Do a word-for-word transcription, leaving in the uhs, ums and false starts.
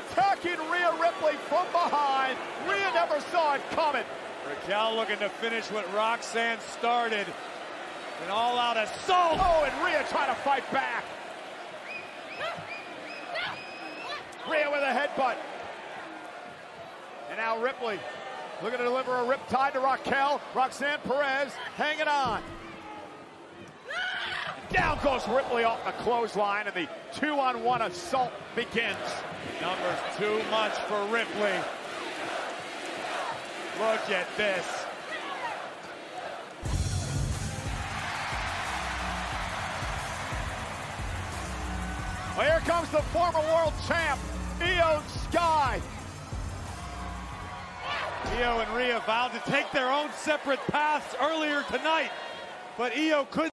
attacking Rhea Ripley from behind. Rhea never saw it coming. Raquel looking to finish what Roxanne started. An all-out assault. Oh, and Rhea trying to fight back. Rhea with a headbutt. And now Ripley looking to deliver a riptide to Raquel. Roxanne Perez hanging on. Down goes Ripley off the clothesline, and the two-on-one assault begins. Numbers too much for Ripley. Look at this. Well, here comes the former world champ, Iyo Sky. Iyo and Rhea vowed to take their own separate paths earlier tonight, but Iyo couldn't.